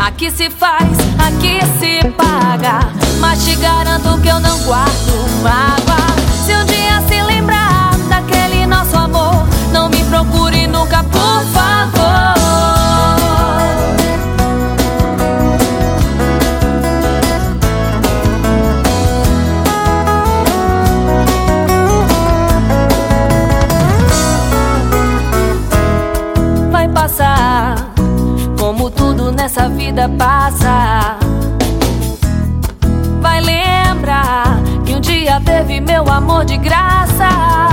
Aqui se faz, aqui se paga, mas te garanto que eu não guardo mágoa. Se um dia se lembrar daquele nosso amor, não me procure nunca, por favor. Vai passar, como tudo nessa vida passa. Vai lembrar que um dia teve meu amor de graça.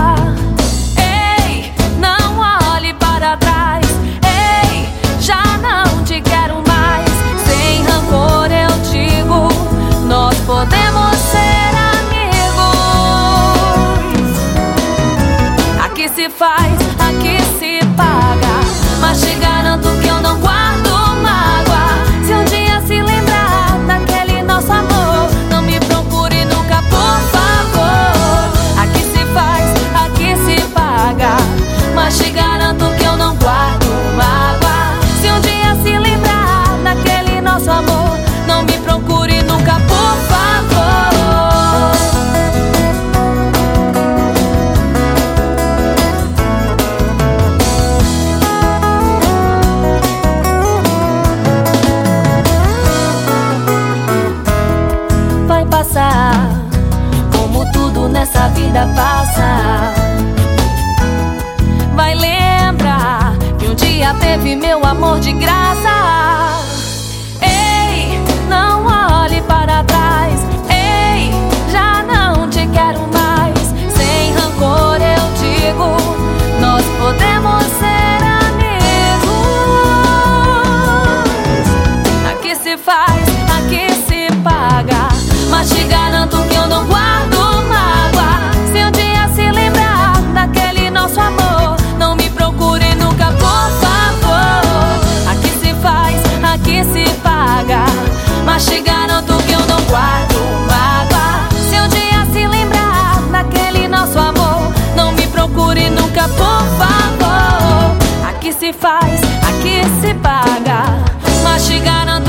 Ei, não olhe para trás. Ei, já não te quero mais. Sem rancor eu digo, nós podemos ser amigos. Aqui se faz, aqui se paga, mas te garanto que eu não guardo mágoa. Se um dia se lembrar daquele nosso amor, não me procure nunca, por favor. Aqui se faz, aqui se paga, mas te garanto que eu não guardo mágoa. Se um dia se lembrar daquele nosso amor, não me procure nunca, por favor. Vai passar, como tudo nessa vida passa. Vai lembrar que um dia teve meu amor de graça. Ei, não olhe para trás. Ei, já não te quero mais. Sem rancor eu digo, nós podemos ser amigos. Aqui se faz, aqui se paga, mas te garanto que eu não guardo mágoa. Se um dia se lembrar daquele nosso amor, não me procure nunca, por favor. Aqui se faz, aqui se paga, mas te garanto que eu não guardo mágoa. Se um dia se lembrar daquele nosso amor, não me procure nunca, por favor. Aqui se faz, aqui se paga, mas te garanto